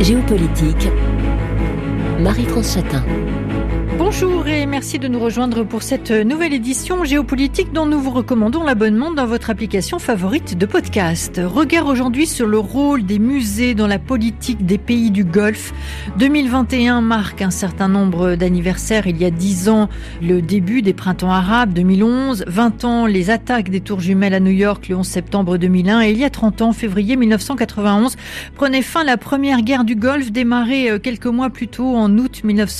Géopolitique, Marie-France Chatin. Bonjour et merci de nous rejoindre pour cette nouvelle édition géopolitique dont nous vous recommandons l'abonnement dans votre application favorite de podcast. Regard aujourd'hui sur le rôle des musées dans la politique des pays du Golfe. 2021 marque un certain nombre d'anniversaires. Il y a 10 ans, le début des printemps arabes, 2011. 20 ans, les attaques des tours jumelles à New York, le 11 septembre 2001. Et il y a 30 ans, février 1991, prenait fin la première guerre du Golfe, démarrée quelques mois plus tôt en août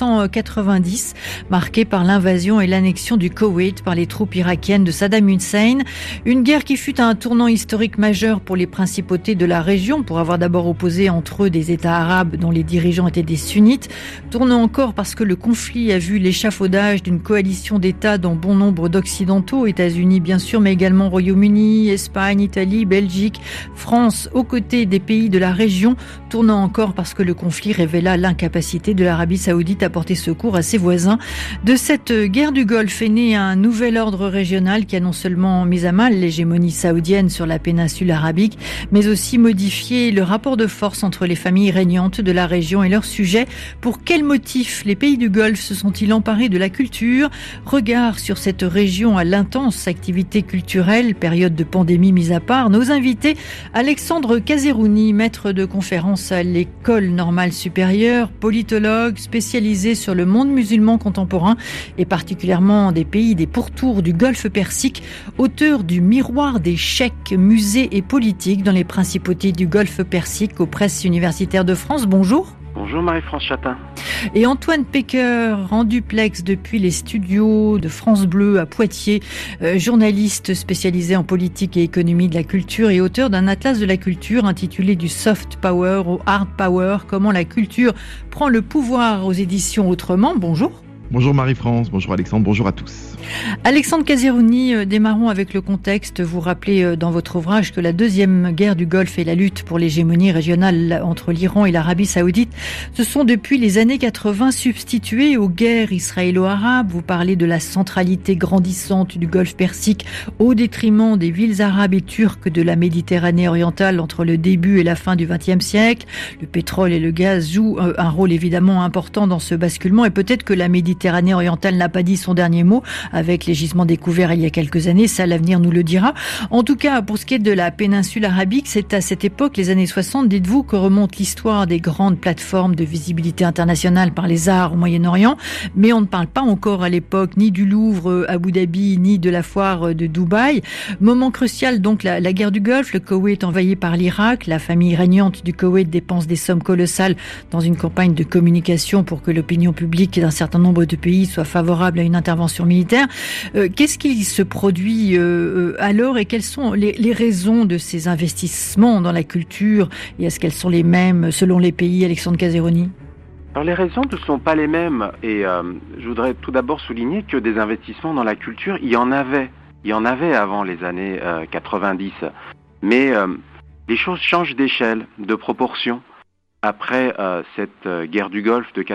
1990. Marquée par l'invasion et l'annexion du Koweït par les troupes irakiennes de Saddam Hussein. Une guerre qui fut un tournant historique majeur pour les principautés de la région, pour avoir d'abord opposé entre eux des États arabes dont les dirigeants étaient des sunnites. Tournant encore parce que le conflit a vu l'échafaudage d'une coalition d'États dont bon nombre d'Occidentaux, États-Unis bien sûr, mais également Royaume-Uni, Espagne, Italie, Belgique, France, aux côtés des pays de la région. Tournant encore parce que le conflit révéla l'incapacité de l'Arabie Saoudite à porter secours à ses voisins. De cette guerre du Golfe est né un nouvel ordre régional qui a non seulement mis à mal l'hégémonie saoudienne sur la péninsule arabique, mais aussi modifié le rapport de force entre les familles régnantes de la région et leurs sujets. Pour quels motifs les pays du Golfe se sont-ils emparés de la culture? Regard sur cette région à l'intense activité culturelle, période de pandémie mise à part. Nos invités, Alexandre Kazerouni, maître de conférence à l'École normale supérieure, politologue spécialisé sur le monde musulman contemporain et particulièrement des pays des pourtours du Golfe Persique, auteur du Miroir des cheikhs, musées et politiques dans les principautés du Golfe Persique aux presses universitaires de France. Bonjour. Bonjour Marie-France Chatin. Et Antoine Pecker, en duplex depuis les studios de France Bleu à Poitiers, journaliste spécialisé en politique et économie de la culture et auteur d'un atlas de la culture intitulé du soft power au hard power, comment la culture prend le pouvoir aux éditions Autrement. Bonjour. Bonjour Marie-France, bonjour Alexandre, bonjour à tous. Alexandre Kazerouni, démarrons avec le contexte. Vous rappelez dans votre ouvrage que la deuxième guerre du Golfe et la lutte pour l'hégémonie régionale entre l'Iran et l'Arabie Saoudite se sont depuis les années 80 substituées aux guerres israélo-arabes. Vous parlez de la centralité grandissante du Golfe Persique au détriment des villes arabes et turques de la Méditerranée orientale entre le début et la fin du XXe siècle. Le pétrole et le gaz jouent un rôle évidemment important dans ce basculement et peut-être que la Méditerranée orientale n'a pas dit son dernier mot avec les gisements découverts il y a quelques années. Ça, l'avenir nous le dira. En tout cas, pour ce qui est de la péninsule arabique, c'est à cette époque, les années 60, dites-vous, que remonte l'histoire des grandes plateformes de visibilité internationale par les arts au Moyen-Orient. Mais on ne parle pas encore à l'époque ni du Louvre, Abu Dhabi, ni de la foire de Dubaï. Moment crucial, donc, la guerre du Golfe. Le Koweït envahi par l'Irak. La famille régnante du Koweït dépense des sommes colossales dans une campagne de communication pour que l'opinion publique d'un certain nombre de pays soit favorable à une intervention militaire. Qu'est-ce qui se produit alors et quelles sont les raisons de ces investissements dans la culture et est-ce qu'elles sont les mêmes selon les pays, Alexandre Kazerouni? Alors les raisons ne sont pas les mêmes et je voudrais tout d'abord souligner que des investissements dans la culture, il y en avait avant les années 90, mais les choses changent d'échelle, de proportion. Après cette guerre du Golfe de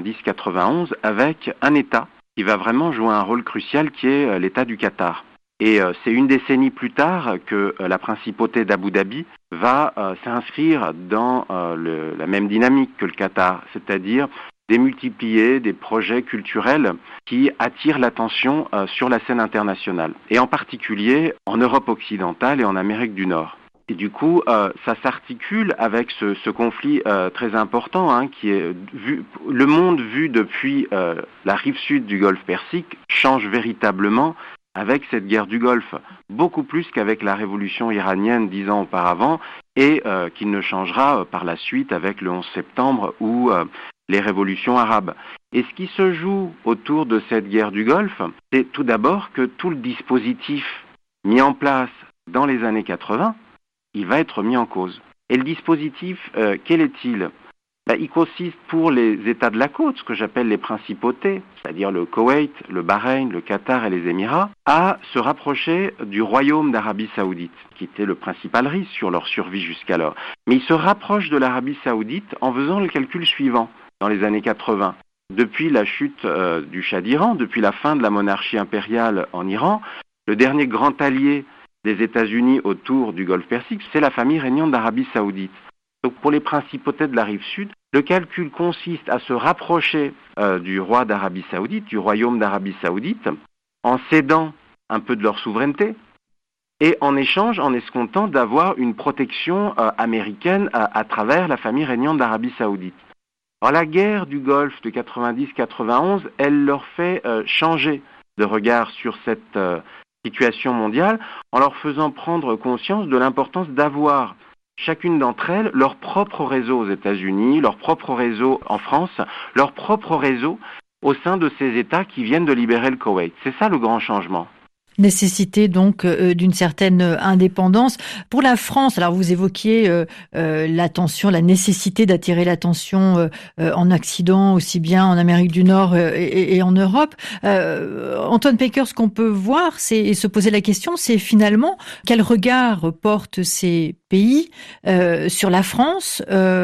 90-91 avec un État qui va vraiment jouer un rôle crucial qui est l'État du Qatar. Et c'est une décennie plus tard que la principauté d'Abu Dhabi va s'inscrire dans la même dynamique que le Qatar, c'est-à-dire démultiplier des projets culturels qui attirent l'attention sur la scène internationale, et en particulier en Europe occidentale et en Amérique du Nord. Et du coup, ça s'articule avec ce conflit très important, qui est le monde vu depuis la rive sud du Golfe Persique change véritablement avec cette guerre du Golfe, beaucoup plus qu'avec la révolution iranienne 10 ans auparavant, et qu'il ne changera par la suite avec le 11 septembre ou les révolutions arabes. Et ce qui se joue autour de cette guerre du Golfe, c'est tout d'abord que tout le dispositif mis en place dans les années 80, il va être mis en cause. Et le dispositif, quel est-il? Il consiste pour les États de la côte, ce que j'appelle les principautés, c'est-à-dire le Koweït, le Bahreïn, le Qatar et les Émirats, à se rapprocher du royaume d'Arabie Saoudite, qui était le principal risque sur leur survie jusqu'alors. Mais ils se rapprochent de l'Arabie Saoudite en faisant le calcul suivant, dans les années 80. Depuis la chute du Shah d'Iran, depuis la fin de la monarchie impériale en Iran, le dernier grand allié des États-Unis autour du Golfe Persique, c'est la famille régnante d'Arabie Saoudite. Donc pour les principautés de la rive sud, le calcul consiste à se rapprocher du roi d'Arabie Saoudite, du royaume d'Arabie Saoudite, en cédant un peu de leur souveraineté et en échange en escomptant d'avoir une protection américaine à travers la famille régnante d'Arabie Saoudite. Alors la guerre du Golfe de 90-91, elle leur fait changer de regard sur cette situation mondiale en leur faisant prendre conscience de l'importance d'avoir chacune d'entre elles leur propre réseau aux États-Unis, leur propre réseau en France, leur propre réseau au sein de ces États qui viennent de libérer le Koweït. C'est ça le grand changement. Nécessité donc d'une certaine indépendance. Pour la France, alors vous évoquiez l'attention, la nécessité d'attirer l'attention en Occident, aussi bien en Amérique du Nord et en Europe. Antoine Pecker, ce qu'on peut voir, et se poser la question, c'est finalement quel regard portent ces pays sur la France,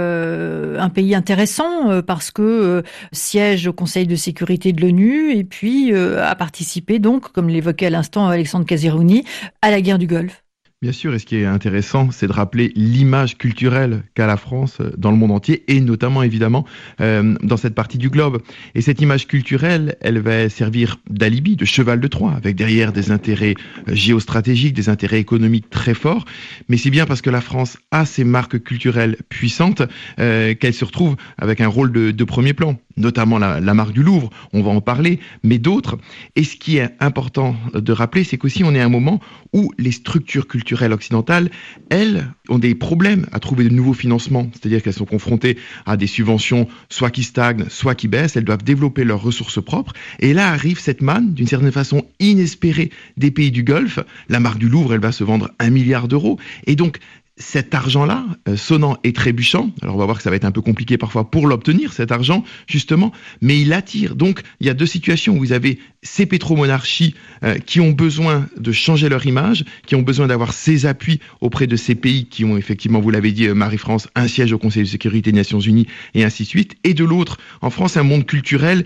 un pays intéressant parce que siège au Conseil de sécurité de l'ONU et puis a participé donc, comme l'évoquait à l'instant Alexandre Casironi, à la guerre du Golfe. Bien sûr, et ce qui est intéressant, c'est de rappeler l'image culturelle qu'a la France dans le monde entier, et notamment, évidemment, dans cette partie du globe. Et cette image culturelle, elle va servir d'alibi, de cheval de Troie, avec derrière des intérêts géostratégiques, des intérêts économiques très forts. Mais c'est bien parce que la France a ces marques culturelles puissantes qu'elle se retrouve avec un rôle de premier plan, notamment la marque du Louvre, on va en parler, mais d'autres. Et ce qui est important de rappeler, c'est qu'aussi on est à un moment où les structures culturelles occidentales, elles, ont des problèmes à trouver de nouveaux financements, c'est-à-dire qu'elles sont confrontées à des subventions soit qui stagnent, soit qui baissent, elles doivent développer leurs ressources propres, et là arrive cette manne, d'une certaine façon inespérée, des pays du Golfe. La marque du Louvre, elle va se vendre 1 milliard d'euros, et donc cet argent-là, sonnant et trébuchant, alors on va voir que ça va être un peu compliqué parfois pour l'obtenir, cet argent, justement, mais il attire. Donc, il y a deux situations où vous avez ces pétromonarchies qui ont besoin de changer leur image, qui ont besoin d'avoir ces appuis auprès de ces pays qui ont effectivement, vous l'avez dit, Marie-France, un siège au Conseil de sécurité des Nations Unies, et ainsi de suite. Et de l'autre, en France, un monde culturel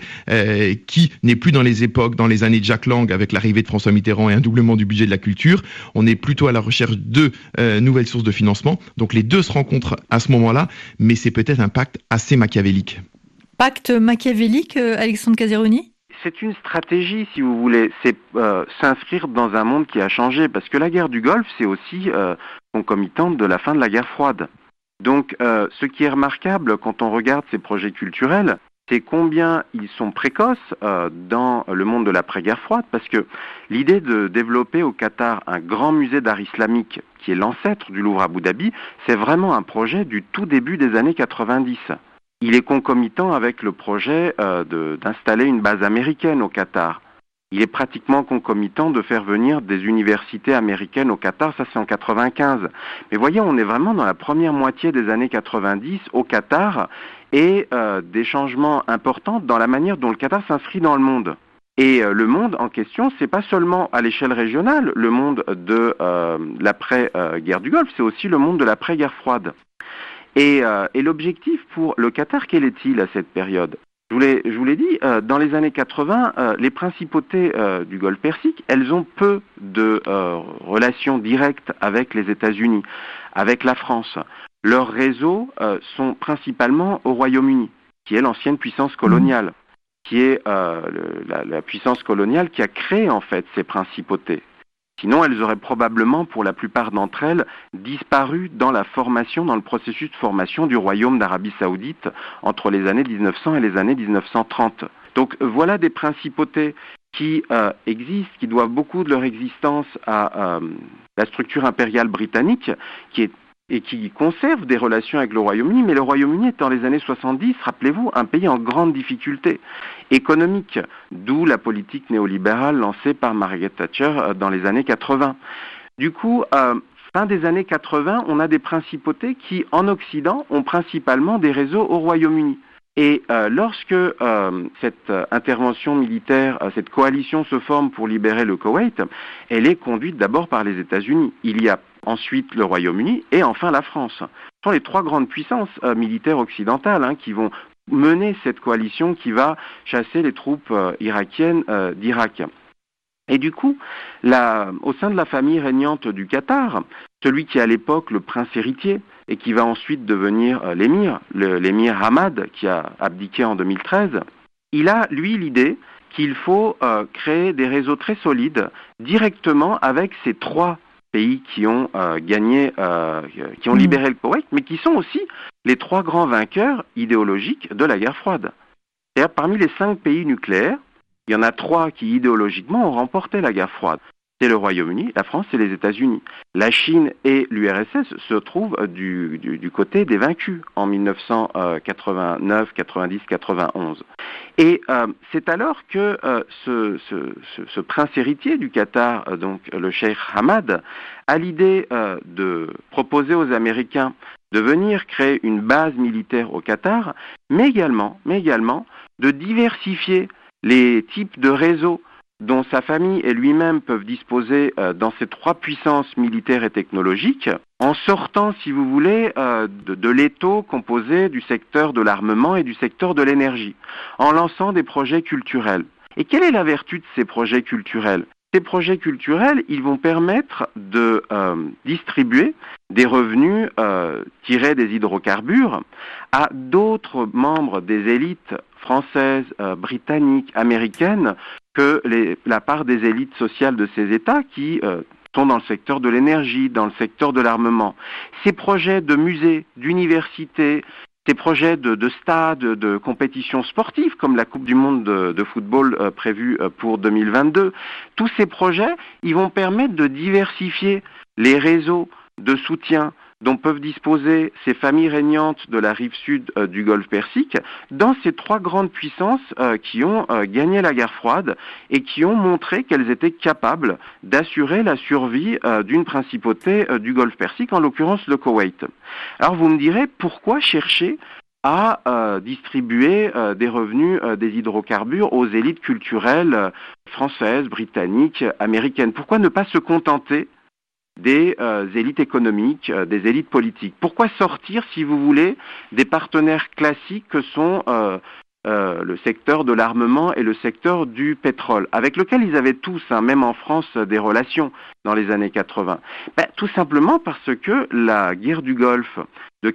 qui n'est plus dans les époques, dans les années de Jacques Lang, avec l'arrivée de François Mitterrand et un doublement du budget de la culture. On est plutôt à la recherche de nouvelles sources de financement. Donc les deux se rencontrent à ce moment-là, mais c'est peut-être un pacte assez machiavélique. Pacte machiavélique, Alexandre Casironi ? C'est une stratégie, si vous voulez, c'est s'inscrire dans un monde qui a changé, parce que la guerre du Golfe, c'est aussi concomitante de la fin de la guerre froide. Donc ce qui est remarquable quand on regarde ces projets culturels, c'est combien ils sont précoces dans le monde de l'après-guerre froide, parce que l'idée de développer au Qatar un grand musée d'art islamique, qui est l'ancêtre du Louvre à Abu Dhabi, c'est vraiment un projet du tout début des années 90. Il est concomitant avec le projet d'installer une base américaine au Qatar. Il est pratiquement concomitant de faire venir des universités américaines au Qatar, ça c'est en 95. Mais voyez, on est vraiment dans la première moitié des années 90 au Qatar, et des changements importants dans la manière dont le Qatar s'inscrit dans le monde. Et le monde en question, c'est pas seulement à l'échelle régionale, le monde de l'après-guerre du Golfe, c'est aussi le monde de l'après-guerre froide. Et l'objectif pour le Qatar, quel est-il à cette période ? Je vous l'ai dit, dans les années 80, les principautés du Golfe Persique, elles ont peu de relations directes avec les États-Unis, avec la France. Leurs réseaux sont principalement au Royaume-Uni, qui est l'ancienne puissance coloniale, qui est la puissance coloniale qui a créé en fait ces principautés. Sinon, elles auraient probablement, pour la plupart d'entre elles, disparu dans la formation, dans le processus de formation du Royaume d'Arabie Saoudite entre les années 1900 et les années 1930. Donc voilà des principautés qui existent, qui doivent beaucoup de leur existence à la structure impériale britannique, et qui conserve des relations avec le Royaume-Uni, mais le Royaume-Uni est dans les années 70, rappelez-vous, un pays en grande difficulté économique, d'où la politique néolibérale lancée par Margaret Thatcher dans les années 80. Du coup, fin des années 80, on a des principautés qui, en Occident, ont principalement des réseaux au Royaume-Uni. Et lorsque cette intervention militaire, cette coalition se forme pour libérer le Koweït, elle est conduite d'abord par les États-Unis. Il y a ensuite le Royaume-Uni et enfin la France. Ce sont les trois grandes puissances militaires occidentales qui vont mener cette coalition qui va chasser les troupes irakiennes d'Irak. Et du coup, au sein de la famille régnante du Qatar, celui qui est à l'époque le prince héritier et qui va ensuite devenir l'émir Hamad, qui a abdiqué en 2013, il a, lui, l'idée qu'il faut créer des réseaux très solides directement avec ces 3 pays qui ont qui ont libéré le Koweït, mais qui sont aussi les 3 grands vainqueurs idéologiques de la guerre froide. C'est-à-dire, parmi les 5 pays nucléaires, il y en a 3 qui idéologiquement ont remporté la guerre froide. C'est le Royaume-Uni, la France et les États-Unis. La Chine et l'URSS se trouvent du côté des vaincus en 1989, 90, 91. Et c'est alors que ce prince héritier du Qatar, donc le cheikh Hamad, a l'idée de proposer aux Américains de venir créer une base militaire au Qatar, mais également de diversifier les types de réseaux dont sa famille et lui-même peuvent disposer dans ces 3 puissances militaires et technologiques, en sortant, si vous voulez, de l'étau composé du secteur de l'armement et du secteur de l'énergie, en lançant des projets culturels. Et quelle est la vertu de ces projets culturels ? Ces projets culturels, ils vont permettre de distribuer des revenus tirés des hydrocarbures à d'autres membres des élites françaises, britanniques, américaines, que la part des élites sociales de ces États qui sont dans le secteur de l'énergie, dans le secteur de l'armement. Ces projets de musées, d'universités, ces projets de stades, de compétitions sportives, comme la Coupe du Monde de football prévue pour 2022, tous ces projets, ils vont permettre de diversifier les réseaux de soutien dont peuvent disposer ces familles régnantes de la rive sud du Golfe Persique dans ces 3 grandes puissances qui ont gagné la guerre froide et qui ont montré qu'elles étaient capables d'assurer la survie d'une principauté du Golfe Persique, en l'occurrence le Koweït. Alors vous me direz, pourquoi chercher à distribuer des revenus des hydrocarbures aux élites culturelles françaises, britanniques, américaines? Pourquoi ne pas se contenter des élites économiques, des élites politiques? Pourquoi sortir, si vous voulez, des partenaires classiques que sont le secteur de l'armement et le secteur du pétrole, avec lequel ils avaient tous, même en France, des relations dans les années 80? Tout simplement parce que la guerre du Golfe de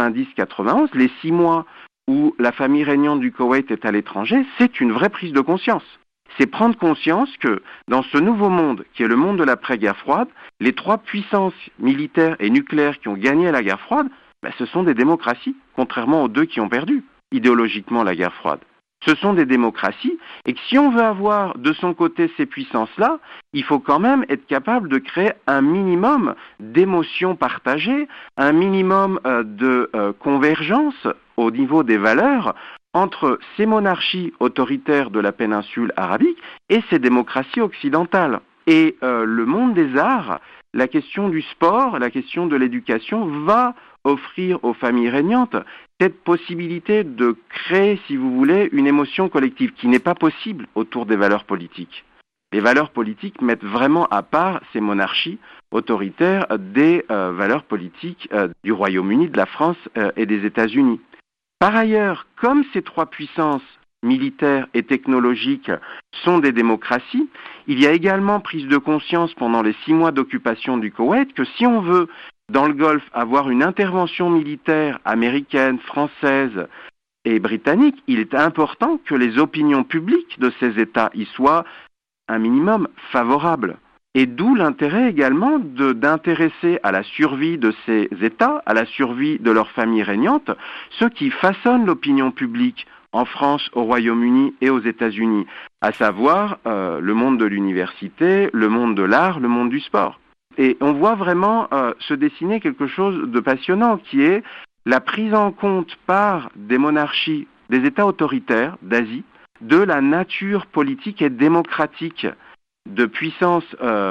90-91, les 6 mois où la famille régnante du Koweït est à l'étranger, c'est une vraie prise de conscience. C'est prendre conscience que dans ce nouveau monde, qui est le monde de l'après-guerre froide, les 3 puissances militaires et nucléaires qui ont gagné la guerre froide, ce sont des démocraties, contrairement aux 2 qui ont perdu idéologiquement la guerre froide. Ce sont des démocraties, et que si on veut avoir de son côté ces puissances-là, il faut quand même être capable de créer un minimum d'émotions partagées, un minimum de convergence au niveau des valeurs entre ces monarchies autoritaires de la péninsule arabique et ces démocraties occidentales. Et le monde des arts, la question du sport, la question de l'éducation va offrir aux familles régnantes cette possibilité de créer, si vous voulez, une émotion collective qui n'est pas possible autour des valeurs politiques. Les valeurs politiques mettent vraiment à part ces monarchies autoritaires des valeurs politiques du Royaume-Uni, de la France et des États-Unis. Par ailleurs, comme ces 3 puissances militaires et technologiques sont des démocraties, il y a également prise de conscience pendant les 6 mois d'occupation du Koweït que si on veut, dans le Golfe, avoir une intervention militaire américaine, française et britannique, il est important que les opinions publiques de ces États y soient un minimum favorables. Et d'où l'intérêt également d'intéresser à la survie de ces États, à la survie de leurs familles régnantes, ceux qui façonnent l'opinion publique en France, au Royaume-Uni et aux États-Unis, à savoir le monde de l'université, le monde de l'art, le monde du sport. Et on voit vraiment se dessiner quelque chose de passionnant qui est la prise en compte par des monarchies, des États autoritaires d'Asie, de la nature politique et démocratique de puissances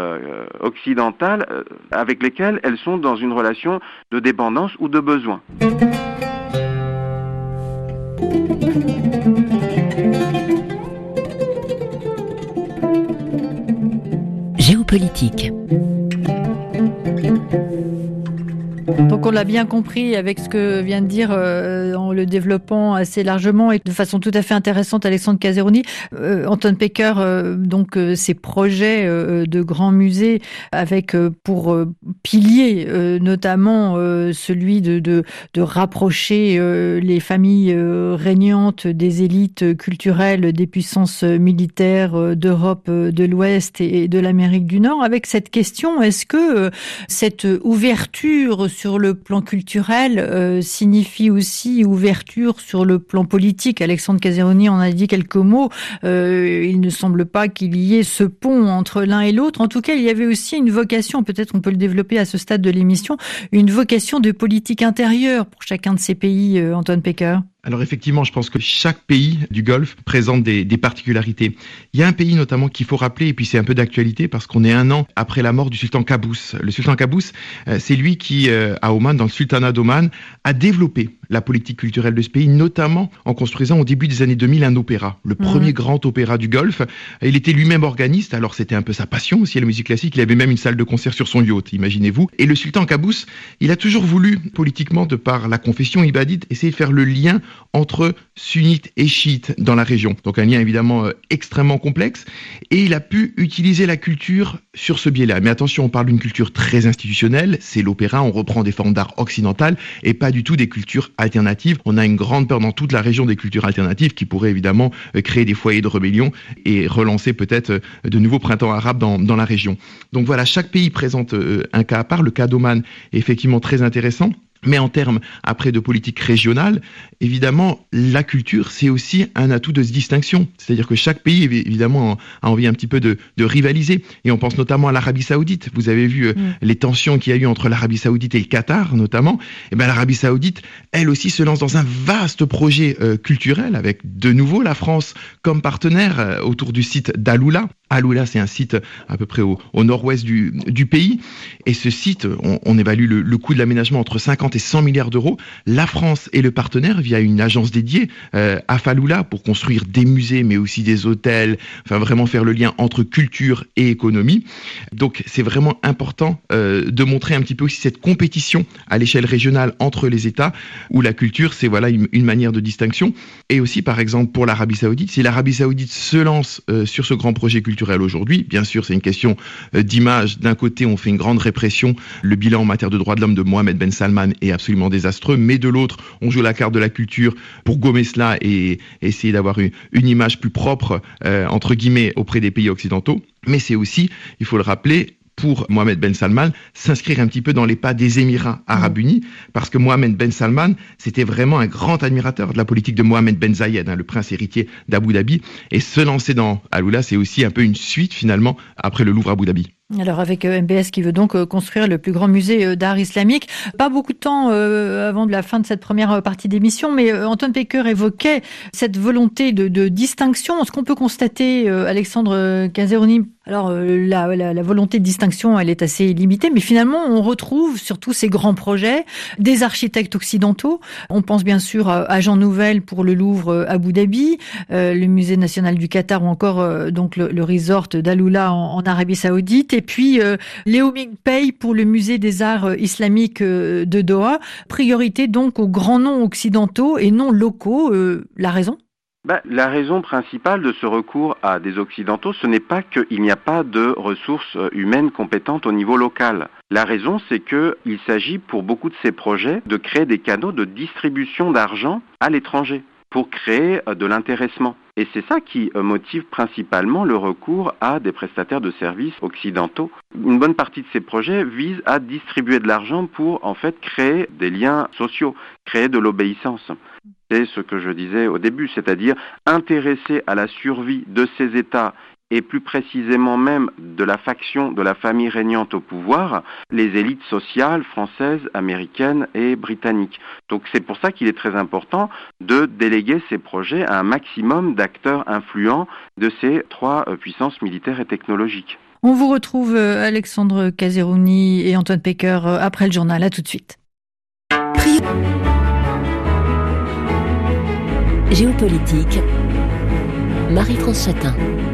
occidentales avec lesquelles elles sont dans une relation de dépendance ou de besoin. Géopolitique. Donc on l'a bien compris avec ce que vient de dire en le développant assez largement et de façon tout à fait intéressante Alexandre Casironi. Anton Pecker, donc ces projets de grands musées avec pour pilier notamment celui de rapprocher les familles régnantes des élites culturelles des puissances militaires d'Europe de l'Ouest et de l'Amérique du Nord. Avec cette question, est-ce que cette ouverture sur le plan culturel signifie aussi ouverture sur le plan politique? Alexandre Casironi en a dit quelques mots. Il ne semble pas qu'il y ait ce pont entre l'un et l'autre. En tout cas, il y avait aussi une vocation, peut-être on peut le développer à ce stade de l'émission, une vocation de politique intérieure pour chacun de ces pays, Anton Pecker. Alors effectivement, je pense que chaque pays du Golfe présente des particularités. Il y a un pays notamment qu'il faut rappeler, et puis c'est un peu d'actualité parce qu'on est 1 an après la mort du sultan Qaboos. Le sultan Qaboos, c'est lui qui, à Oman, dans le sultanat d'Oman, a développé la politique culturelle de ce pays, notamment en construisant au début des années 2000 un opéra, le premier grand opéra du Golfe. Il était lui-même organiste, alors c'était un peu sa passion aussi, la musique classique. Il avait même une salle de concert sur son yacht, imaginez-vous. Et le sultan Qaboos, il a toujours voulu, politiquement, de par la confession ibadite, essayer de faire le lien entre sunnites et chiites dans la région. Donc un lien évidemment extrêmement complexe. Et il a pu utiliser la culture sur ce biais-là. Mais attention, on parle d'une culture très institutionnelle. C'est l'opéra, on reprend des formes d'art occidentales et pas du tout des cultures alternatives. On a une grande peur dans toute la région des cultures alternatives qui pourraient évidemment créer des foyers de rébellion et relancer peut-être de nouveaux printemps arabes dans la région. Donc voilà, chaque pays présente un cas à part. Le cas d'Oman est effectivement très intéressant. Mais en termes, après, de politique régionale, évidemment, la culture, c'est aussi un atout de distinction. C'est-à-dire que chaque pays, évidemment, a envie un petit peu de rivaliser. Et on pense notamment à l'Arabie Saoudite. Vous avez vu les tensions qu'il y a eu entre l'Arabie Saoudite et le Qatar, notamment. Et ben, l'Arabie Saoudite, elle aussi, se lance dans un vaste projet culturel avec, de nouveau, la France comme partenaire autour du site d'Al-Oula. Al-Oula, c'est un site à peu près au nord-ouest du pays. Et ce site, on évalue le coût de l'aménagement entre 50 et 100 milliards d'euros. La France est le partenaire via une agence dédiée à Faloula pour construire des musées, mais aussi des hôtels, enfin vraiment faire le lien entre culture et économie. Donc c'est vraiment important de montrer un petit peu aussi cette compétition à l'échelle régionale entre les États, où la culture, c'est voilà une manière de distinction. Et aussi, par exemple, pour l'Arabie Saoudite, si l'Arabie Saoudite se lance sur ce grand projet culturel aujourd'hui, bien sûr, c'est une question d'image. D'un côté, on fait une grande répression. Le bilan en matière de droits de l'homme de Mohammed Ben Salman est absolument désastreux, mais de l'autre, on joue la carte de la culture pour gommer cela et essayer d'avoir une image plus propre, entre guillemets, auprès des pays occidentaux. Mais c'est aussi, il faut le rappeler, pour Mohammed Ben Salman, s'inscrire un petit peu dans les pas des Émirats Arabes Unis, parce que Mohammed Ben Salman, c'était vraiment un grand admirateur de la politique de Mohammed Ben Zayed, le prince héritier d'Abu Dhabi, et se lancer dans Al-Oula, c'est aussi un peu une suite finalement après le Louvre Abu Dhabi. Alors avec MBS qui veut donc construire le plus grand musée d'art islamique. Pas beaucoup de temps avant de la fin de cette première partie d'émission, mais Anton Pecker évoquait cette volonté de distinction. Ce qu'on peut constater, Alexandre Casironi, alors la volonté de distinction, elle est assez limitée, mais finalement on retrouve sur tous ces grands projets des architectes occidentaux. On pense bien sûr à Jean Nouvel pour le Louvre Abu Dhabi, le musée national du Qatar ou encore donc le resort d'Al-Oula en Arabie Saoudite. Et puis Léo Ming-Pei pour le musée des arts islamiques de Doha. Priorité donc aux grands noms occidentaux et non locaux. La raison ? La raison principale de ce recours à des occidentaux, ce n'est pas qu'il n'y a pas de ressources humaines compétentes au niveau local. La raison, c'est qu'il s'agit pour beaucoup de ces projets de créer des canaux de distribution d'argent à l'étranger pour créer de l'intéressement. Et c'est ça qui motive principalement le recours à des prestataires de services occidentaux. Une bonne partie de ces projets vise à distribuer de l'argent pour en fait créer des liens sociaux, créer de l'obéissance. C'est ce que je disais au début, c'est-à-dire intéresser à la survie de ces États et plus précisément même de la faction de la famille régnante au pouvoir, les élites sociales françaises, américaines et britanniques. Donc c'est pour ça qu'il est très important de déléguer ces projets à un maximum d'acteurs influents de ces trois puissances militaires et technologiques. On vous retrouve Alexandre Casironi et Anton Pecker après le journal. À tout de suite. Géopolitique, Marie-France Chatin.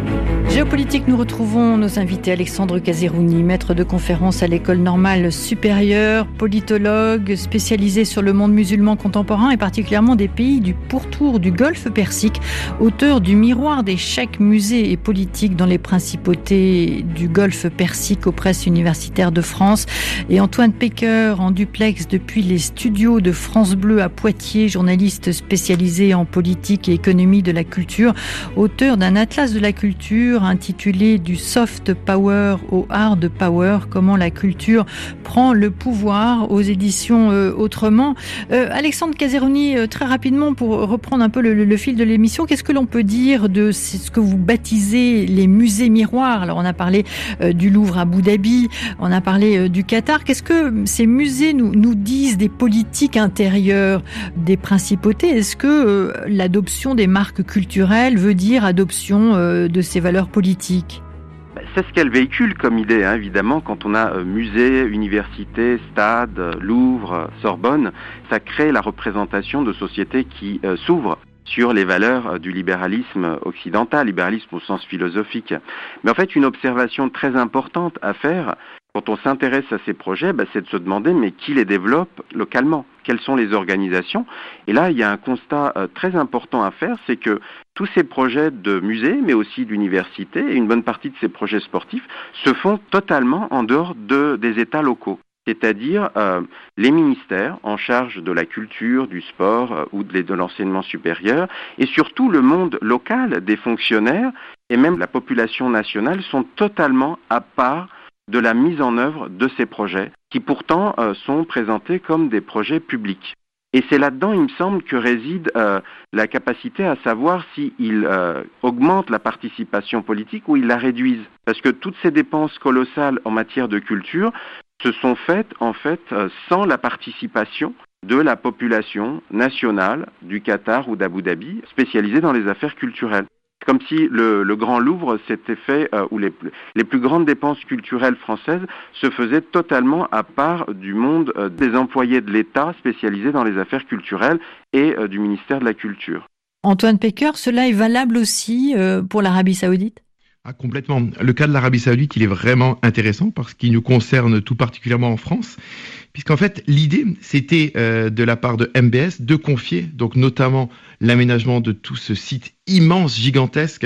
Géopolitique, nous retrouvons nos invités. Alexandre Kazerouni, maître de conférence à l'École normale supérieure, politologue spécialisé sur le monde musulman contemporain et particulièrement des pays du pourtour du Golfe Persique, auteur du Miroir des cheikhs, musées et politiques dans les principautés du Golfe Persique aux presses universitaires de France, et Antoine Pecker en duplex depuis les studios de France Bleu à Poitiers, journaliste spécialisé en politique et économie de la culture, auteur d'un atlas de la culture intitulé Du soft power au hard power, comment la culture prend le pouvoir, aux éditions Autrement. Alexandre Kazerouni, très rapidement pour reprendre un peu le fil de l'émission, qu'est-ce que l'on peut dire de ce que vous baptisez les musées miroirs? Alors on a parlé du Louvre à Abu Dhabi, on a parlé du Qatar. Qu'est-ce que ces musées nous disent des politiques intérieures des principautés? Est-ce que l'adoption des marques culturelles veut dire adoption de ces valeurs politiques? C'est ce qu'elle véhicule comme idée, hein, évidemment, quand on a musée, université, stade, Louvre, Sorbonne, ça crée la représentation de sociétés qui s'ouvrent sur les valeurs du libéralisme occidental, libéralisme au sens philosophique. Mais en fait, une observation très importante à faire quand on s'intéresse à ces projets, c'est de se demander mais qui les développe localement? Quelles sont les organisations? Et là, il y a un constat très important à faire, c'est que tous ces projets de musées, mais aussi d'universités, et une bonne partie de ces projets sportifs, se font totalement en dehors des États locaux. C'est-à-dire les ministères en charge de la culture, du sport ou de l'enseignement supérieur, et surtout le monde local des fonctionnaires et même la population nationale sont totalement à part de la mise en œuvre de ces projets, qui pourtant sont présentés comme des projets publics. Et c'est là-dedans, il me semble, que réside la capacité à savoir s'ils augmentent la participation politique ou ils la réduisent. Parce que toutes ces dépenses colossales en matière de culture se sont faites, en fait, sans la participation de la population nationale du Qatar ou d'Abu Dhabi, spécialisée dans les affaires culturelles. Comme si le Grand Louvre s'était fait, où les plus grandes dépenses culturelles françaises se faisaient totalement à part du monde des employés de l'État spécialisés dans les affaires culturelles et du ministère de la Culture. Antoine Pecker, cela est valable aussi pour l'Arabie Saoudite ? Complètement. Le cas de l'Arabie Saoudite, il est vraiment intéressant parce qu'il nous concerne tout particulièrement en France, puisqu'en fait, l'idée, c'était de la part de MBS de confier, donc notamment l'aménagement de tout ce site immense, gigantesque,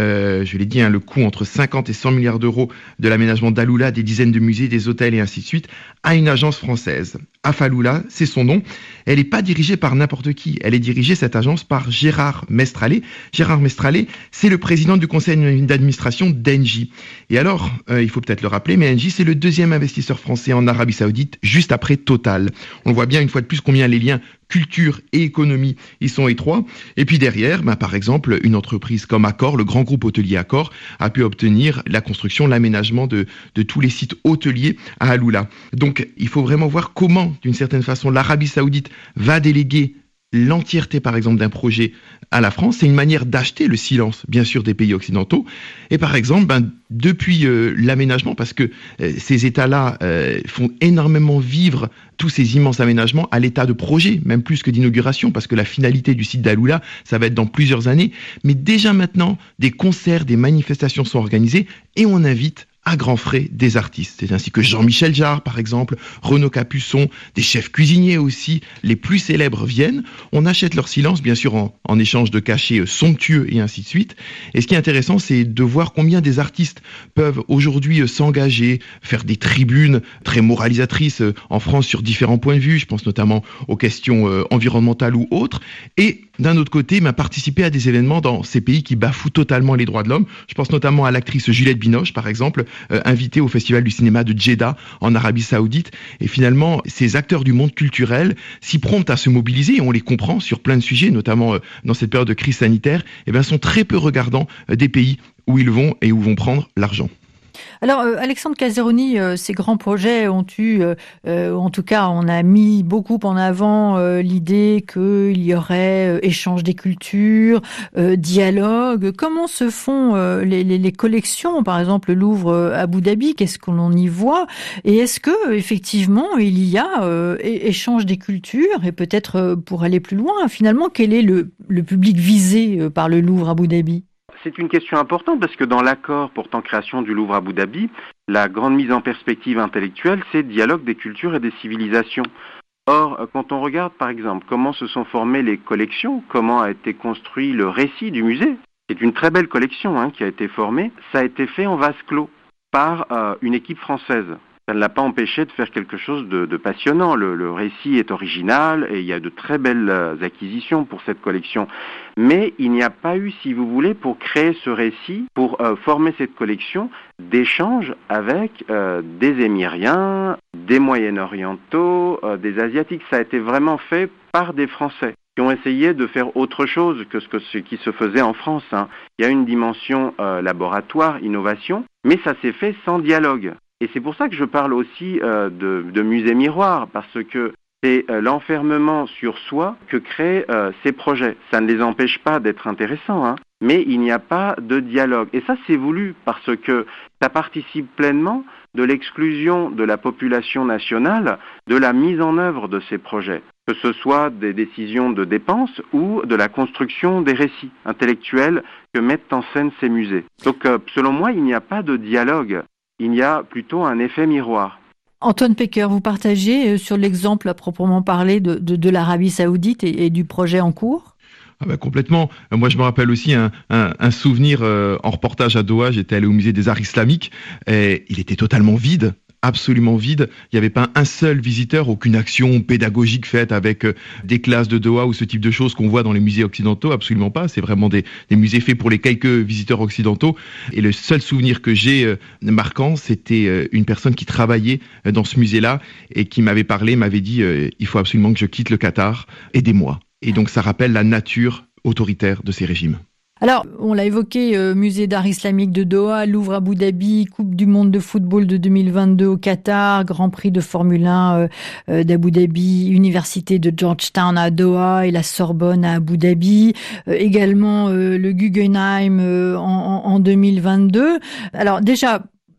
je l'ai dit, le coût entre 50 et 100 milliards d'euros de l'aménagement d'Aloula, des dizaines de musées, des hôtels et ainsi de suite, à une agence française. Afaloula, c'est son nom. Elle n'est pas dirigée par n'importe qui. Elle est dirigée, cette agence, par Gérard Mestrallet. Gérard Mestrallet, c'est le président du conseil d'administration d'Engie. Et alors, il faut peut-être le rappeler, mais Engie, c'est le deuxième investisseur français en Arabie Saoudite, juste après Total. On voit bien une fois de plus combien les liens culture et économie, ils sont étroits. Et puis derrière, par exemple, une entreprise comme Accor, le grand groupe hôtelier Accor, a pu obtenir la construction, l'aménagement de tous les sites hôteliers à Aloula. Donc, il faut vraiment voir comment, d'une certaine façon, l'Arabie Saoudite va déléguer l'entièreté, par exemple, d'un projet à la France. C'est une manière d'acheter le silence, bien sûr, des pays occidentaux. Et par exemple, depuis l'aménagement, parce que ces États-là font énormément vivre tous ces immenses aménagements à l'état de projet, même plus que d'inauguration, parce que la finalité du site d'Aloula, ça va être dans plusieurs années. Mais déjà maintenant, des concerts, des manifestations sont organisées et on invite à grands frais des artistes. C'est ainsi que Jean-Michel Jarre, par exemple, Renaud Capuçon, des chefs cuisiniers aussi, les plus célèbres viennent. On achète leur silence, bien sûr, en échange de cachets somptueux et ainsi de suite. Et ce qui est intéressant, c'est de voir combien des artistes peuvent aujourd'hui s'engager, faire des tribunes très moralisatrices en France sur différents points de vue. Je pense notamment aux questions environnementales ou autres. Et d'un autre côté, participer à des événements dans ces pays qui bafouent totalement les droits de l'homme. Je pense notamment à l'actrice Juliette Binoche, par exemple, invitée au Festival du cinéma de Jeddah en Arabie Saoudite. Et finalement, ces acteurs du monde culturel, si prompts à se mobiliser, et on les comprend sur plein de sujets, notamment dans cette période de crise sanitaire, sont très peu regardants des pays où ils vont et où vont prendre l'argent. Alors, Alexandre Kazerouni, ces grands projets ont eu, en tout cas, on a mis beaucoup en avant l'idée qu'il y aurait échange des cultures, dialogue. Comment se font les collections, par exemple le Louvre Abu Dhabi, qu'est-ce qu'on y voit? Et est-ce que effectivement il y a échange des cultures? Et peut-être pour aller plus loin, finalement, quel est le public visé par le Louvre Abu Dhabi? C'est une question importante parce que dans l'accord portant création du Louvre à Abu Dhabi, la grande mise en perspective intellectuelle, c'est le dialogue des cultures et des civilisations. Or, quand on regarde par exemple comment se sont formées les collections, comment a été construit le récit du musée, c'est une très belle collection qui a été formée, ça a été fait en vase clos par une équipe française. Ça ne l'a pas empêché de faire quelque chose de passionnant. Le récit est original et il y a de très belles acquisitions pour cette collection. Mais il n'y a pas eu, si vous voulez, pour créer ce récit, pour former cette collection, d'échanges avec des Émiriens, des Moyen-Orientaux, des Asiatiques. Ça a été vraiment fait par des Français qui ont essayé de faire autre chose que ce qui se faisait en France. Il y a une dimension laboratoire, innovation, mais ça s'est fait sans dialogue. Et c'est pour ça que je parle aussi de musée miroir, parce que c'est l'enfermement sur soi que créent ces projets. Ça ne les empêche pas d'être intéressants, mais il n'y a pas de dialogue. Et ça, c'est voulu parce que ça participe pleinement de l'exclusion de la population nationale de la mise en œuvre de ces projets, que ce soit des décisions de dépenses ou de la construction des récits intellectuels que mettent en scène ces musées. Donc, selon moi, il n'y a pas de dialogue. Il y a plutôt un effet miroir. Antoine Pecker, vous partagez sur l'exemple à proprement parler de l'Arabie Saoudite et du projet en cours ? Complètement. Moi, je me rappelle aussi un souvenir en reportage à Doha. J'étais allé au musée des arts islamiques et il était totalement vide. Absolument vide. Il n'y avait pas un seul visiteur, aucune action pédagogique faite avec des classes de Doha ou ce type de choses qu'on voit dans les musées occidentaux. Absolument pas. C'est vraiment des musées faits pour les quelques visiteurs occidentaux. Et le seul souvenir que j'ai marquant, c'était une personne qui travaillait dans ce musée-là et qui m'avait dit il faut absolument que je quitte le Qatar. Aidez-moi. Et donc ça rappelle la nature autoritaire de ces régimes. Alors, on l'a évoqué, musée d'art islamique de Doha, Louvre à Abu Dhabi, Coupe du monde de football de 2022 au Qatar, Grand Prix de Formule 1 d'Abu Dhabi, Université de Georgetown à Doha et la Sorbonne à Abu Dhabi, également le Guggenheim en 2022. Alors déjà,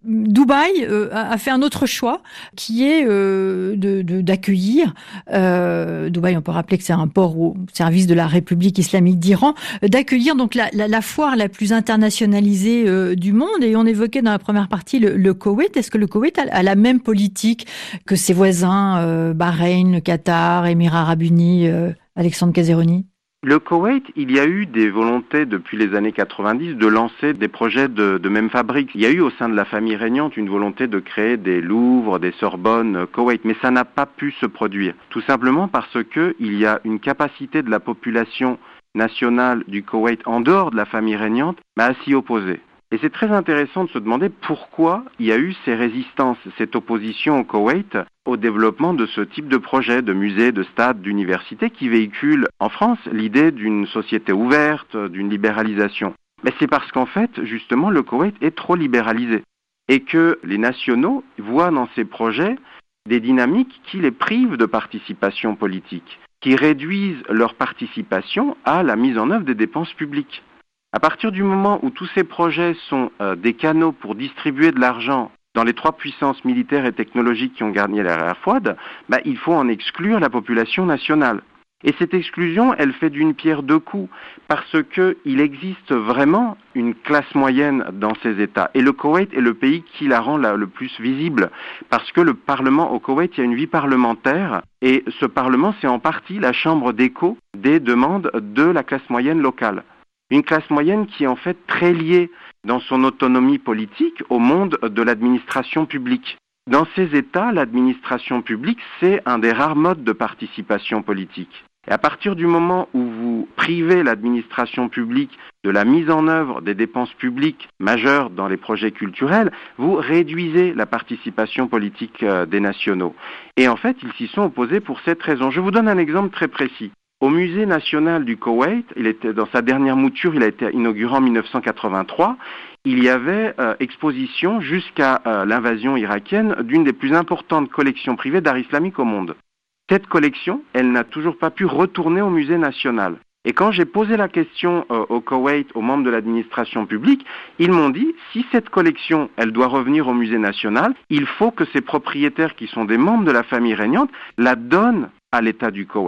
Dubaï a fait un autre choix qui est d'accueillir. Dubaï, on peut rappeler que c'est un port au service de la République islamique d'Iran, d'accueillir donc la foire la plus internationalisée du monde. Et on évoquait dans la première partie le Koweït. Est-ce que le Koweït a la même politique que ses voisins, Bahreïn, le Qatar, Émirats arabes unis, Alexandre Casironi ? Le Koweït, il y a eu des volontés depuis les années 90 de lancer des projets de même fabrique. Il y a eu au sein de la famille régnante une volonté de créer des Louvres, des Sorbonnes, Koweït, mais ça n'a pas pu se produire. Tout simplement parce que il y a une capacité de la population nationale du Koweït en dehors de la famille régnante à s'y opposer. Et c'est très intéressant de se demander pourquoi il y a eu ces résistances, cette opposition au Koweït au développement de ce type de projet, de musée, de stade, d'université qui véhicule en France l'idée d'une société ouverte, d'une libéralisation. Mais c'est parce qu'en fait, justement, le Koweït est trop libéralisé et que les nationaux voient dans ces projets des dynamiques qui les privent de participation politique, qui réduisent leur participation à la mise en œuvre des dépenses publiques. À partir du moment où tous ces projets sont des canaux pour distribuer de l'argent dans les trois puissances militaires et technologiques qui ont gagné la guerre froide, il faut en exclure la population nationale. Et cette exclusion, elle fait d'une pierre deux coups, parce qu'il existe vraiment une classe moyenne dans ces États. Et le Koweït est le pays qui la rend le plus visible, parce que le Parlement au Koweït, il y a une vie parlementaire, et ce Parlement, c'est en partie la chambre d'écho des demandes de la classe moyenne locale. Une classe moyenne qui est en fait très liée dans son autonomie politique au monde de l'administration publique. Dans ces États, l'administration publique, c'est un des rares modes de participation politique. Et à partir du moment où vous privez l'administration publique de la mise en œuvre des dépenses publiques majeures dans les projets culturels, vous réduisez la participation politique des nationaux. Et en fait, ils s'y sont opposés pour cette raison. Je vous donne un exemple très précis. Au musée national du Koweït, il était dans sa dernière mouture, il a été inauguré en 1983, il y avait exposition jusqu'à l'invasion irakienne d'une des plus importantes collections privées d'art islamique au monde. Cette collection, elle n'a toujours pas pu retourner au musée national. Et quand j'ai posé la question au Koweït, aux membres de l'administration publique, ils m'ont dit, si cette collection, elle doit revenir au musée national, il faut que ses propriétaires, qui sont des membres de la famille régnante, la donnent à l'État du Koweït.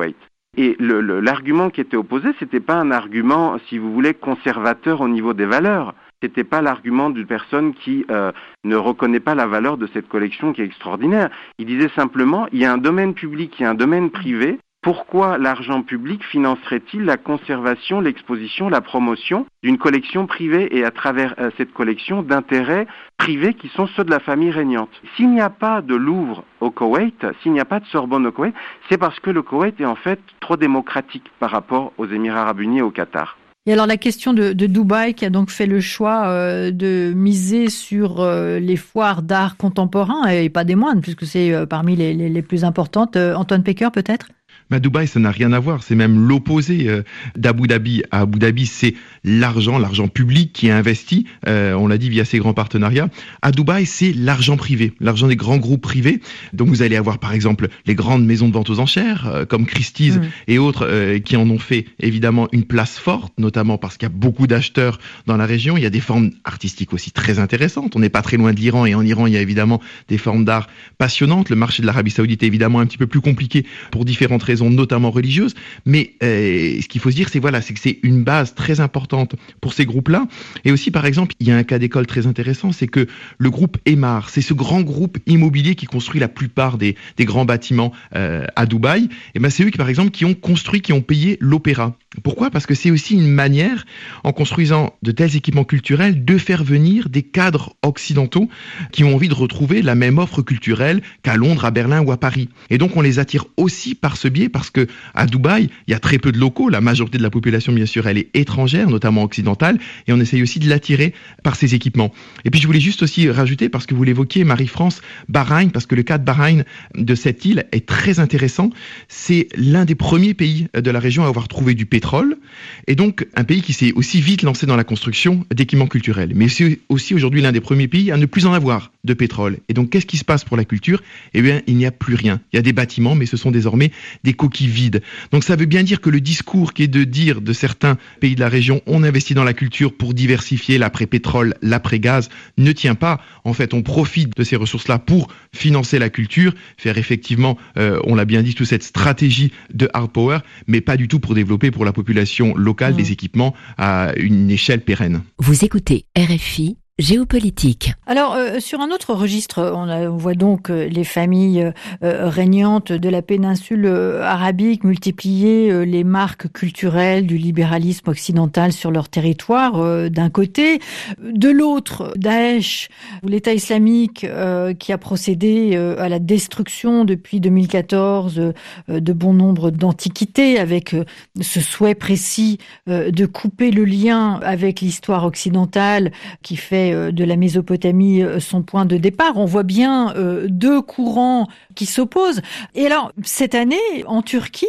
Et l'argument qui était opposé, c'était pas un argument, si vous voulez, conservateur au niveau des valeurs. C'était pas l'argument d'une personne qui ne reconnaît pas la valeur de cette collection qui est extraordinaire. Il disait simplement, il y a un domaine public, il y a un domaine privé. Pourquoi l'argent public financerait-il la conservation, l'exposition, la promotion d'une collection privée et à travers cette collection d'intérêts privés qui sont ceux de la famille régnante? S'il n'y a pas de Louvre au Koweït, s'il n'y a pas de Sorbonne au Koweït, c'est parce que le Koweït est en fait trop démocratique par rapport aux Émirats arabes unis et au Qatar. Et alors la question de Dubaï qui a donc fait le choix de miser sur les foires d'art contemporain et pas des moindres puisque c'est parmi les plus importantes. Antoine Pecker peut-être? Dubaï, ça n'a rien à voir, c'est même l'opposé d'Abu Dhabi. À Abu Dhabi, c'est l'argent public qui est investi, on l'a dit via ses grands partenariats. À Dubaï, c'est l'argent privé, l'argent des grands groupes privés. Donc vous allez avoir par exemple les grandes maisons de vente aux enchères, comme Christie's et autres, qui en ont fait évidemment une place forte, notamment parce qu'il y a beaucoup d'acheteurs dans la région. Il y a des formes artistiques aussi très intéressantes. On n'est pas très loin de l'Iran et en Iran, il y a évidemment des formes d'art passionnantes. Le marché de l'Arabie Saoudite est évidemment un petit peu plus compliqué pour différentes raisons, notamment religieuses, mais ce qu'il faut se dire, c'est que c'est une base très importante pour ces groupes-là. Et aussi, par exemple, il y a un cas d'école très intéressant, c'est que le groupe Emaar, c'est ce grand groupe immobilier qui construit la plupart des grands bâtiments à Dubaï. Et ben c'est eux qui, par exemple, qui ont payé l'opéra. Pourquoi ? Parce que c'est aussi une manière, en construisant de tels équipements culturels, de faire venir des cadres occidentaux qui ont envie de retrouver la même offre culturelle qu'à Londres, à Berlin ou à Paris. Et donc, on les attire aussi par ce biais, parce que à Dubaï, il y a très peu de locaux. La majorité de la population, bien sûr, elle est étrangère, notamment occidentale, et on essaye aussi de l'attirer par ces équipements. Et puis, je voulais juste aussi rajouter, parce que vous l'évoquiez, Marie-France, Bahreïn, parce que le cas de Bahreïn, de cette île, est très intéressant. C'est l'un des premiers pays de la région à avoir trouvé du pétrole, et donc un pays qui s'est aussi vite lancé dans la construction d'équipements culturels. Mais c'est aussi aujourd'hui l'un des premiers pays à ne plus en avoir de pétrole. Et donc, qu'est-ce qui se passe pour la culture ? Eh bien, il n'y a plus rien. Il y a des bâtiments, mais ce sont désormais des coquilles vides. Donc, ça veut bien dire que le discours qui est de dire de certains pays de la région, on investit dans la culture pour diversifier l'après-pétrole, l'après-gaz, ne tient pas. En fait, on profite de ces ressources-là pour financer la culture, faire effectivement, on l'a bien dit, toute cette stratégie de hard power, mais pas du tout pour développer pour la population locale des équipements à une échelle pérenne. Vous écoutez RFI Géopolitique. Alors, sur un autre registre, on voit donc les familles régnantes de la péninsule arabique multiplier les marques culturelles du libéralisme occidental sur leur territoire, d'un côté. De l'autre, Daesh, ou l'État islamique, qui a procédé à la destruction depuis 2014 de bon nombre d'antiquités, avec ce souhait précis de couper le lien avec l'histoire occidentale qui fait de la Mésopotamie son point de départ. On voit bien deux courants qui s'opposent. Et alors, cette année, en Turquie,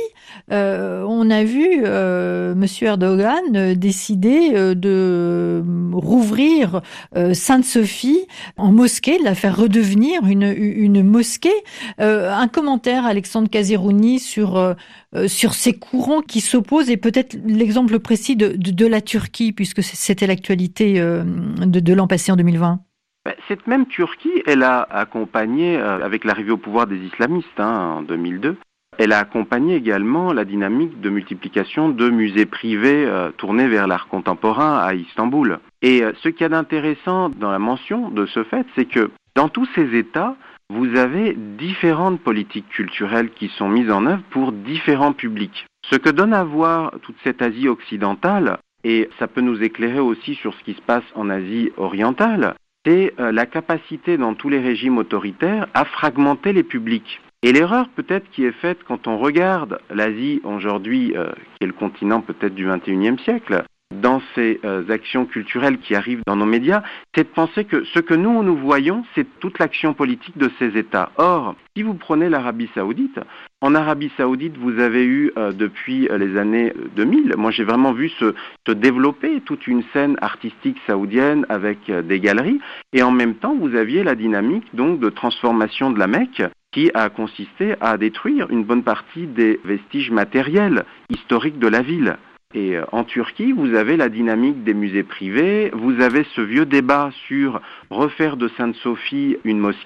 on a vu Monsieur Erdogan décider de rouvrir Sainte-Sophie en mosquée, de la faire redevenir une mosquée. Un commentaire, Alexandre Kazerouni, sur ces courants qui s'opposent et peut-être l'exemple précis de la Turquie, puisque c'était l'actualité de l'an passé en 2020. Cette même Turquie, elle a accompagné, avec l'arrivée au pouvoir des islamistes en 2002, elle a accompagné également la dynamique de multiplication de musées privés tournés vers l'art contemporain à Istanbul. Et ce qu'il y a d'intéressant dans la mention de ce fait, c'est que dans tous ces États, vous avez différentes politiques culturelles qui sont mises en œuvre pour différents publics. Ce que donne à voir toute cette Asie occidentale, et ça peut nous éclairer aussi sur ce qui se passe en Asie orientale, c'est la capacité dans tous les régimes autoritaires à fragmenter les publics. Et l'erreur peut-être qui est faite quand on regarde l'Asie aujourd'hui, qui est le continent peut-être du XXIe siècle, dans ces actions culturelles qui arrivent dans nos médias, c'est de penser que ce que nous voyons, c'est toute l'action politique de ces États. Or, si vous prenez l'Arabie Saoudite, en Arabie Saoudite, vous avez eu depuis les années 2000, moi j'ai vraiment vu se développer toute une scène artistique saoudienne avec des galeries, et en même temps, vous aviez la dynamique donc de transformation de la Mecque, qui a consisté à détruire une bonne partie des vestiges matériels historiques de la ville. Et en Turquie, vous avez la dynamique des musées privés, vous avez ce vieux débat sur refaire de Sainte-Sophie une mosquée.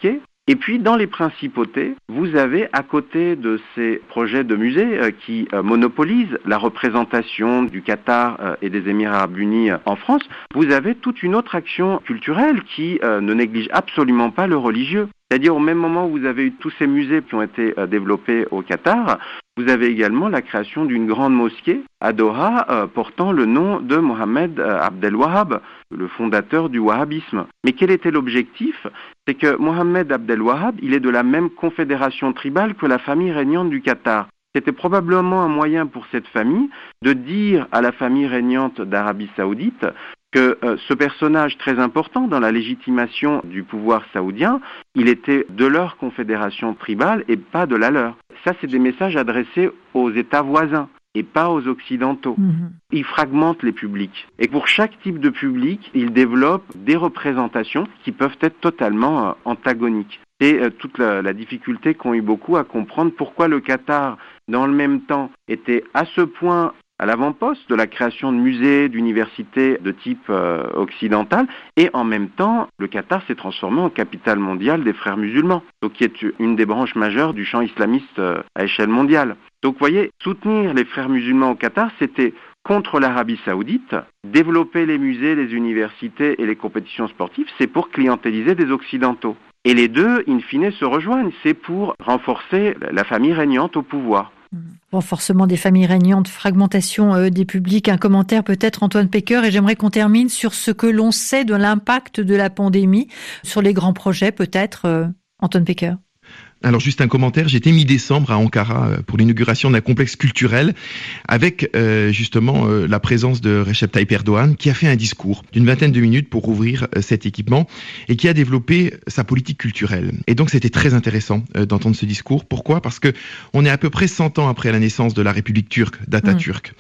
Et puis, dans les principautés, vous avez, à côté de ces projets de musées qui monopolisent la représentation du Qatar et des Émirats arabes unis en France, vous avez toute une autre action culturelle qui ne néglige absolument pas le religieux. C'est-à-dire, au même moment où vous avez eu tous ces musées qui ont été développés au Qatar, vous avez également la création d'une grande mosquée à Doha portant le nom de Mohammed Abdel Wahhab, le fondateur du wahhabisme. Mais quel était l'objectif ? C'est que Mohammed Abdel Wahhab, il est de la même confédération tribale que la famille régnante du Qatar. C'était probablement un moyen pour cette famille de dire à la famille régnante d'Arabie Saoudite que ce personnage très important dans la légitimation du pouvoir saoudien, il était de leur confédération tribale et pas de la leur. Ça, c'est des messages adressés aux États voisins et pas aux Occidentaux. Il fragmente les publics. Et pour chaque type de public, il développe des représentations qui peuvent être totalement antagoniques. C'est toute la difficulté qu'ont eu beaucoup à comprendre pourquoi le Qatar, dans le même temps, était à ce point à l'avant-poste de la création de musées, d'universités de type occidental, et en même temps, le Qatar s'est transformé en capitale mondiale des frères musulmans, donc qui est une des branches majeures du champ islamiste à échelle mondiale. Donc vous voyez, soutenir les frères musulmans au Qatar, c'était contre l'Arabie Saoudite, développer les musées, les universités et les compétitions sportives, c'est pour clientéliser des Occidentaux. Et les deux, in fine, se rejoignent, c'est pour renforcer la famille régnante au pouvoir. Renforcement des familles régnantes, fragmentation des publics, un commentaire peut-être Antoine Pecker, et j'aimerais qu'on termine sur ce que l'on sait de l'impact de la pandémie sur les grands projets peut-être, Antoine Pecker. Alors juste un commentaire, j'étais mi-décembre à Ankara pour l'inauguration d'un complexe culturel avec justement la présence de Recep Tayyip Erdogan qui a fait un discours d'une vingtaine de minutes pour ouvrir cet équipement et qui a développé sa politique culturelle. Et donc c'était très intéressant d'entendre ce discours. Pourquoi ? Parce que on est à peu près 100 ans après la naissance de la République turque d'Atatürk.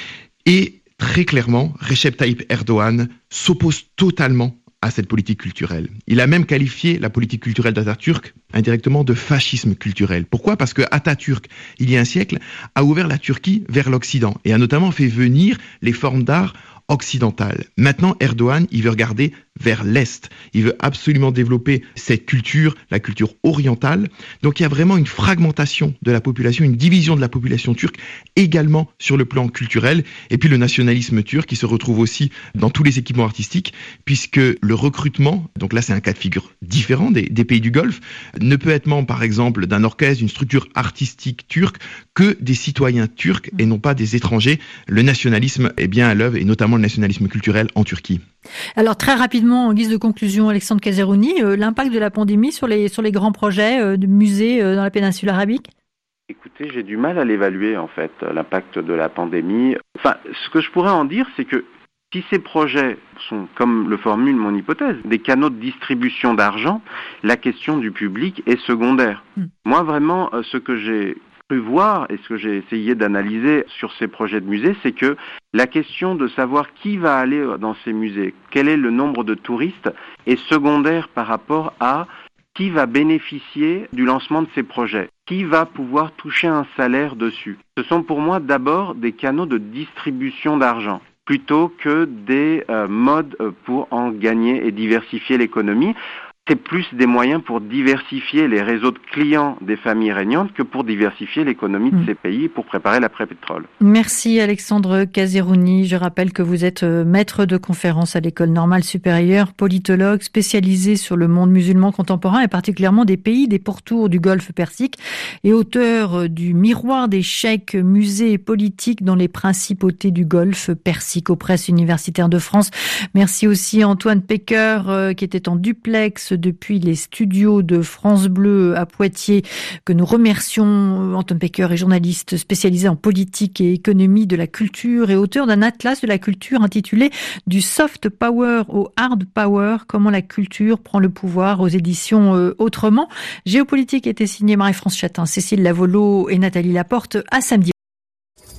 Et très clairement, Recep Tayyip Erdogan s'oppose totalement à cette politique culturelle. Il a même qualifié la politique culturelle d'Atatürk indirectement de fascisme culturel. Pourquoi ? Parce que Atatürk, il y a un siècle, a ouvert la Turquie vers l'Occident et a notamment fait venir les formes d'art occidentales. Maintenant, Erdogan, il veut regarder vers l'Est. Il veut absolument développer cette culture, la culture orientale. Donc il y a vraiment une fragmentation de la population, une division de la population turque également sur le plan culturel. Et puis le nationalisme turc qui se retrouve aussi dans tous les équipements artistiques puisque le recrutement, donc là c'est un cas de figure différent des pays du Golfe, ne peut être membre par exemple d'un orchestre, d'une structure artistique turque que des citoyens turcs et non pas des étrangers. Le nationalisme est bien à l'œuvre et notamment le nationalisme culturel en Turquie. Alors très rapidement, en guise de conclusion, Alexandre Kazerouni, l'impact de la pandémie sur les grands projets de musées dans la péninsule arabique ? Écoutez, j'ai du mal à l'évaluer en fait, l'impact de la pandémie. Enfin, ce que je pourrais en dire, c'est que si ces projets sont, comme le formule mon hypothèse, des canaux de distribution d'argent, la question du public est secondaire. Moi vraiment, ce que j'ai cru voir et ce que j'ai essayé d'analyser sur ces projets de musées, c'est que la question de savoir qui va aller dans ces musées, quel est le nombre de touristes, est secondaire par rapport à qui va bénéficier du lancement de ces projets, qui va pouvoir toucher un salaire dessus. Ce sont pour moi d'abord des canaux de distribution d'argent, plutôt que des modes pour en gagner et diversifier l'économie. C'est plus des moyens pour diversifier les réseaux de clients des familles régnantes que pour diversifier l'économie de ces pays et pour préparer l'après-pétrole. Merci Alexandre Kazerouni. Je rappelle que vous êtes maître de conférence à l'École normale supérieure, politologue spécialisé sur le monde musulman contemporain et particulièrement des pays des pourtours du Golfe Persique et auteur du Miroir des cheikh, musée et politique dans les principautés du Golfe Persique aux presses universitaires de France. Merci aussi Antoine Pecker qui était en duplex depuis les studios de France Bleu à Poitiers, que nous remercions. Antoine Pecker est journaliste spécialisé en politique et économie de la culture et auteur d'un atlas de la culture intitulé « Du soft power au hard power, comment la culture prend le pouvoir » aux éditions Autrement. Géopolitique était signé Marie-France Chatin, Cécile Lavolo et Nathalie Laporte. À samedi.